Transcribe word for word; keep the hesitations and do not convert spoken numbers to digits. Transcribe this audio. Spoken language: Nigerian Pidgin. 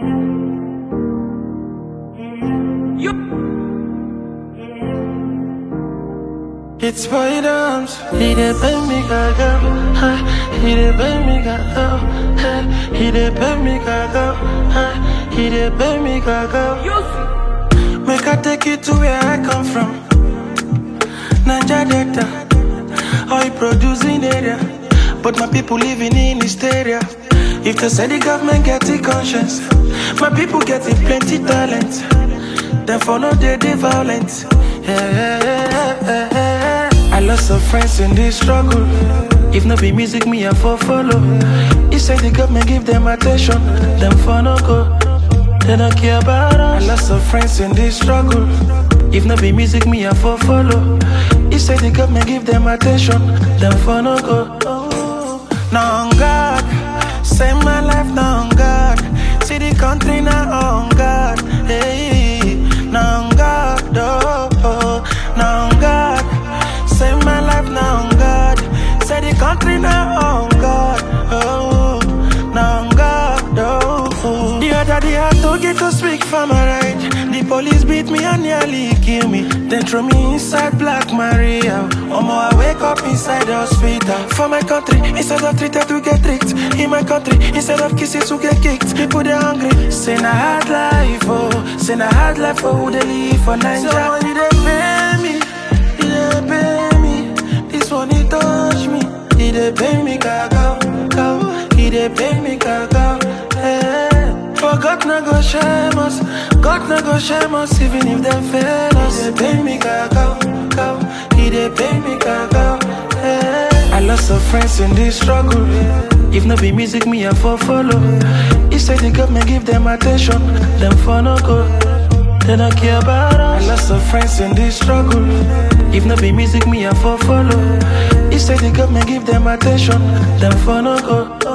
It's my arms. He dey bend me gaga. He dey bend me gaga. He dey bend me gaga. He dey bend me gaga. Make I take you to where I come from. Niger Delta. Oil producing area, but my people living in hysteria. If they say the government get the conscience, my people getting plenty talent. Therefore no they dey violent. Yeah, yeah, yeah, yeah, yeah. I lost some friends in this struggle. If no be music, me I for follow. He say the government give them attention, them for no go. They don't care about us. I lost some friends in this struggle. If no be music, me I for follow. He say the government give them attention, them for no go. Now on God, save my life now on God. See the country now on God. Hey, now on God, oh, oh. Now on God, save my life now on God. Say the country now on God, oh, now on God, oh, oh. The other day I told you to speak for my right. The police beat me and nearly kill me. Then throw me inside Black Maria. Omo, I wake up inside the hospital. For my country, instead of treated to get tricked. In my country, instead of kisses to get kicked. People they hungry. Say na hard life, oh. Say na hard life for who they live for Nigeria. So when they pay me, they pay me. This one he touch me. He they pay me gaga, cow. He they pay me gaga, hey. For God no go shame us, God no go shame us. Even if they fail us, he they pay me gaga, cow. He they pay me gaga, hey. I lost some friends in this struggle. If no be music, me I for follow. He say the government give them attention, them for no go. They don't care about us. I lost some friends in this struggle. If no be music, me I for follow. He say the government give them attention, them for no go.